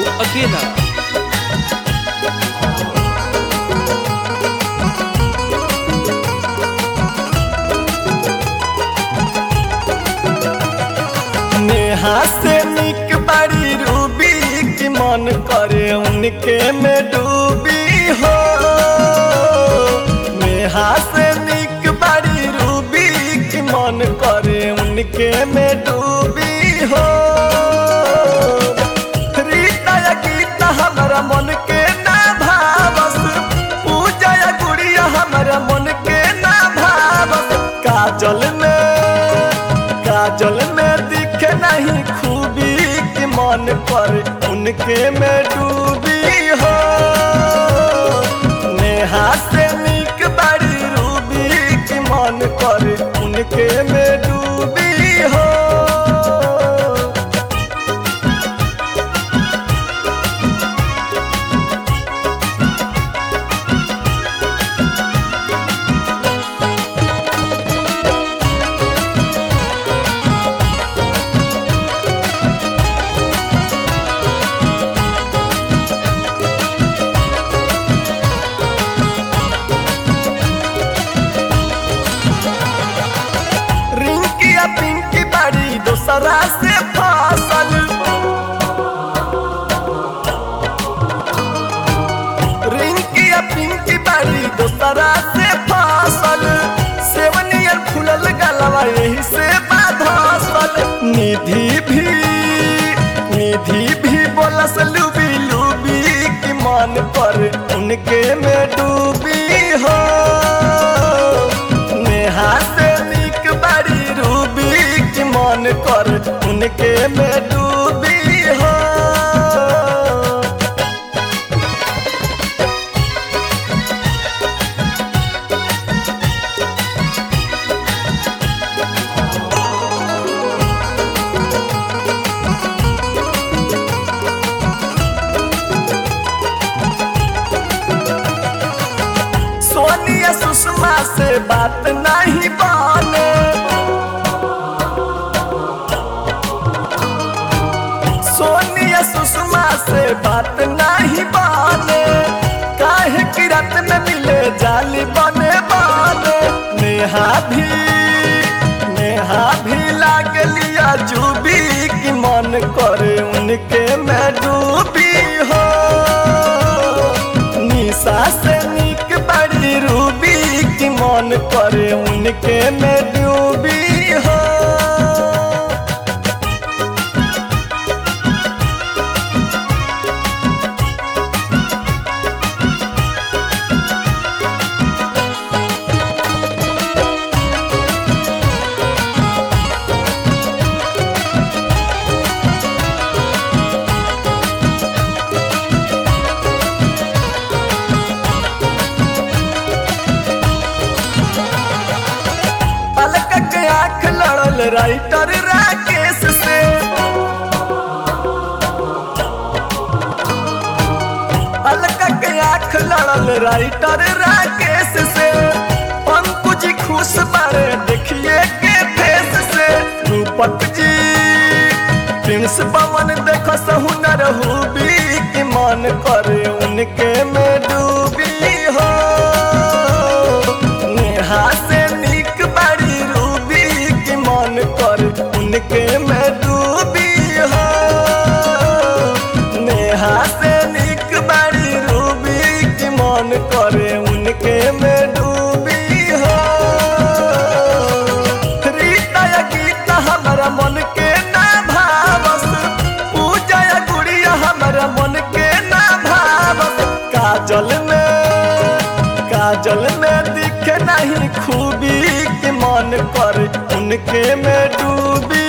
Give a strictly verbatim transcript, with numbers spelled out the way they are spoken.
अकेला। नेहा से निक बड़ी रूबी की मन करे उनके में डूबी हो। नेहा से निक बड़ी रूबी की मन करे उनके में डूबी हो। रीता या गीता हमारा मन के ना भावस, पूजा या गुड़िया हमारा मन के ना भावस। काजल में काजल में दिखे नहीं खूबी की मन पर उनके में डूबी हो। नेहा से निक बड़ी रूबी की मन पर उनके में डूबी हो। पिंकी बड़ी दूसरा से फसल, रिंकी पिंकी बड़ी दूसरा से फसल। सेवनियर फूलल गलवा यही से बाधसल। निधि भी निधि भी बोलस लुबी लुबी की मन पर उनके में डूबी हो। नेहा से निक बड़ी रूबी की मन कर उनके में डूबी हो। सोनिया सुषमा से बात नहीं बने, सोनिया सुषमा से बात नहीं बने। काहे की रात में मिले जाली बने बने। नेहा भी नेहा भी लागलिया जुबी की मन करे उनके में डूबी हो। निशा से निक बड़ी रूबी की मन करे उनके में डूबी हो। आँख लड़ल राइटर राकेश से, अलका के आँख लड़ल राइटर राकेश से। पंकुज खुश बारे देखिए के फेस से। रूपक जी प्रिंस पवन देखो सहुनर हुबी की मन करे उनके में डूबी हो। नेहा से निक बड़ी रूबी की मन कर उनके में डूबी हो। नेहा से निक बड़ी रूबी की मन करे उनके में डूबी हो। रीता या गीता हमारा मन के ना भावस, पूजा या गुड़िया हमारा मन के ना भावस। काजल में काजल में दिखे नहीं खूबी की मन कर उनके में डूबी